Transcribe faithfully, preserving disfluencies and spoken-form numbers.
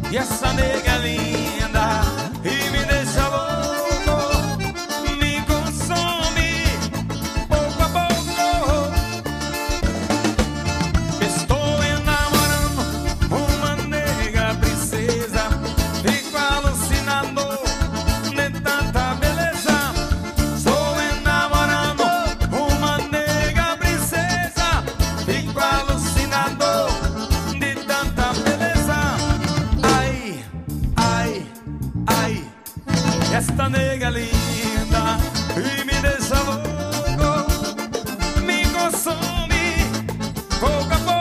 E essa nega linda e me deixa louco, me consome pouco a pouco. Estou enamorando uma nega princesa, fico alucinando de tanta beleza. Estou enamorando uma nega princesa, fico alucinando de tanta beleza. Ai, ai, ai, esta nega linda e me deixa louco, me consome pouco a pouco.